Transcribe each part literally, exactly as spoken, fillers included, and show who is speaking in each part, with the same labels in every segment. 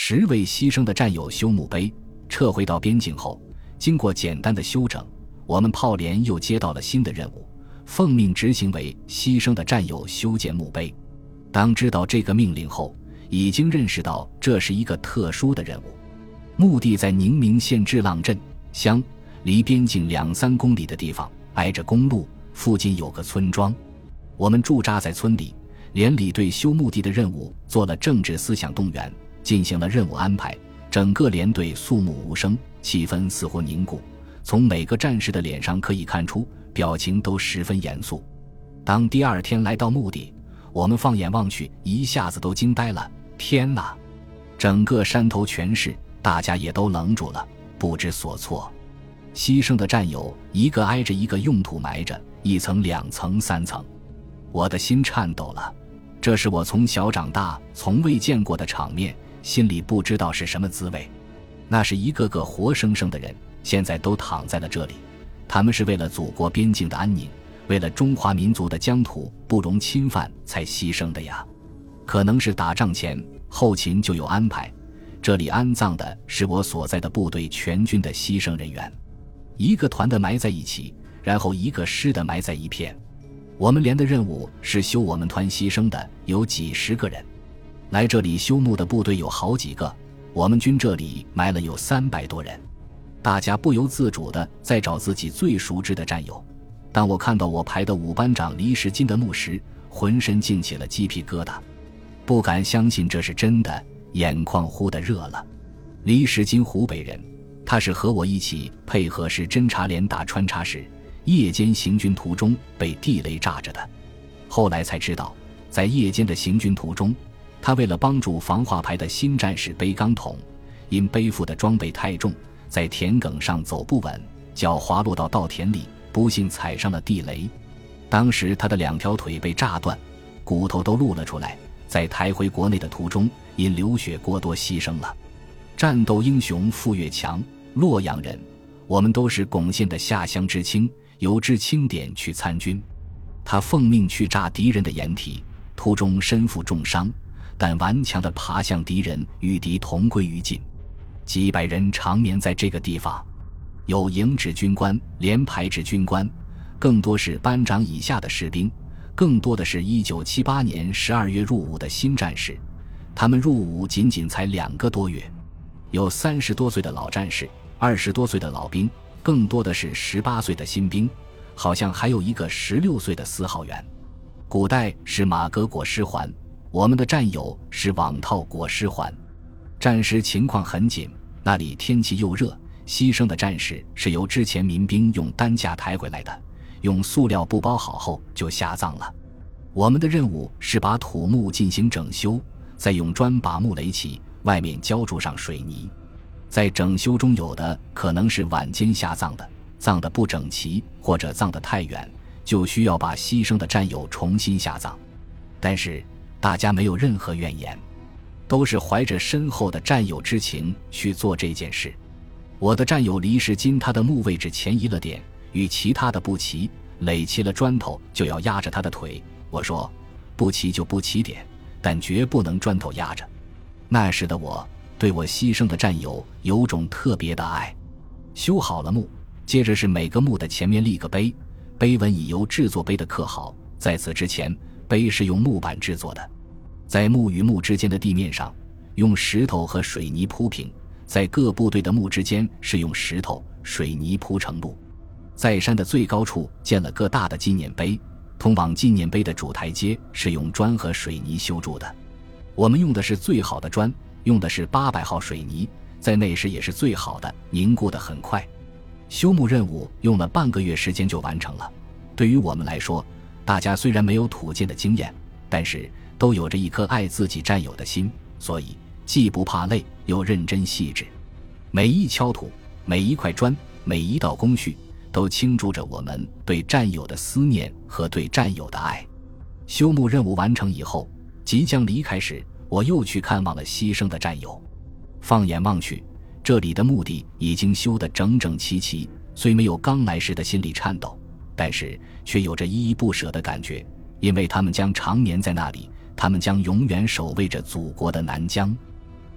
Speaker 1: 十位牺牲的战友修墓碑。撤回到边境后，经过简单的修整，我们炮连又接到了新的任务，奉命执行为牺牲的战友修建墓碑。当知道这个命令后，已经认识到这是一个特殊的任务。墓地在宁明县治浪镇乡，离边境两三公里的地方，挨着公路，附近有个村庄。我们驻扎在村里，连里对修墓地的任务做了政治思想动员，进行了任务安排。整个连队肃穆无声，气氛似乎凝固，从每个战士的脸上可以看出，表情都十分严肃。当第二天来到墓地，我们放眼望去，一下子都惊呆了。天哪！整个山头全是，大家也都愣住了，不知所措。牺牲的战友一个挨着一个用土埋着，一层两层三层，我的心颤抖了。这是我从小长大从未见过的场面，心里不知道是什么滋味。那是一个个活生生的人，现在都躺在了这里。他们是为了祖国边境的安宁，为了中华民族的疆土不容侵犯才牺牲的呀。可能是打仗前后勤就有安排，这里安葬的是我所在的部队全军的牺牲人员，一个团的埋在一起，然后一个师的埋在一片。我们连的任务是修我们团牺牲的有几十个人，来这里修墓的部队有好几个，我们军这里埋了有三百多人。大家不由自主地在找自己最熟知的战友。当我看到我排的五班长黎时金的墓时，浑身竟起了鸡皮疙瘩，不敢相信这是真的，眼眶忽地热了。黎时金湖北人，他是和我一起配合是侦察连打穿插时，夜间行军途中被地雷炸着的。后来才知道，在夜间的行军途中，他为了帮助防化排的新战士背钢桶，因背负的装备太重，在田埂上走不稳，脚滑落到稻田里，不幸踩上了地雷。当时他的两条腿被炸断，骨头都露了出来，在抬回国内的途中因流血过多牺牲了。战斗英雄傅月强，洛阳人，我们都是巩县的下乡知青，由知青点去参军。他奉命去炸敌人的掩体，途中身负重伤，但顽强地爬向敌人，与敌同归于尽。几百人长眠在这个地方，有营职军官、连排职军官，更多是班长以下的士兵，更多的是一九七八年十二月入伍的新战士。他们入伍仅仅才两个多月，有三十多岁的老战士，二十多岁的老兵，更多的是十八岁的新兵，好像还有一个十六岁的司号员。古代是马革裹尸环，我们的战友是网套裹尸环。战时情况很紧，那里天气又热，牺牲的战士是由之前民兵用担架抬回来的，用塑料布包好后就下葬了。我们的任务是把土墓进行整修，再用砖把墓垒起，外面浇筑上水泥。在整修中，有的可能是晚间下葬的，葬得不整齐，或者葬得太远，就需要把牺牲的战友重新下葬。但是大家没有任何怨言，都是怀着深厚的战友之情去做这件事。我的战友黎时金，他的墓位置前移了点，与其他的不齐，垒起了砖头就要压着他的腿。我说不齐就不齐点，但绝不能砖头压着。那时的我对我牺牲的战友有种特别的爱。修好了墓，接着是每个墓的前面立个碑，碑文已由制作碑的刻好。在此之前，碑是用木板制作的，在墓与墓之间的地面上用石头和水泥铺平，在各部队的墓之间是用石头、水泥铺成路。在山的最高处建了个大的纪念碑，通往纪念碑的主台阶是用砖和水泥修筑的。我们用的是最好的砖，用的是八百号水泥，在那时也是最好的，凝固得很快。修墓任务用了半个月时间就完成了。对于我们来说，大家虽然没有土建的经验，但是都有着一颗爱自己战友的心，所以既不怕累，又认真细致。每一锹土，每一块砖，每一道工序，都倾注着我们对战友的思念和对战友的爱。修墓任务完成以后，即将离开时，我又去看望了牺牲的战友。放眼望去，这里的墓地已经修得整整齐齐，虽没有刚来时的心里颤抖，但是却有着依依不舍的感觉，因为他们将常年在那里，他们将永远守卫着祖国的南疆。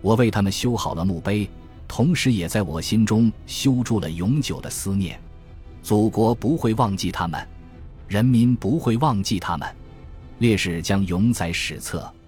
Speaker 1: 我为他们修好了墓碑，同时也在我心中修筑了永久的思念。祖国不会忘记他们，人民不会忘记他们，烈士将永载史册。